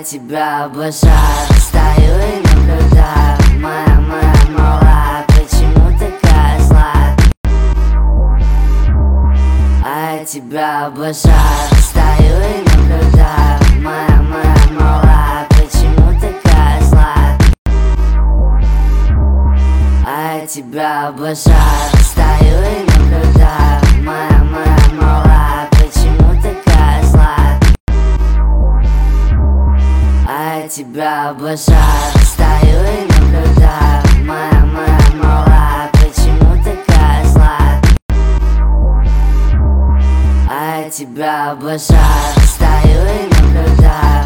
тебя обожаю, стою и наблюдаю. Моя малая, почему такая злая? А я тебя обожаю, стою и наблюдаю. Моя малая, почему такая злая? А я тебя обожаю, стою и наблюдаю. Моя малая, почему такая злая? А я тебя обожаю, стою и наблюдаю. Моя малая, почему такая злая? А я тебя обожаю, стою и наблюдаю.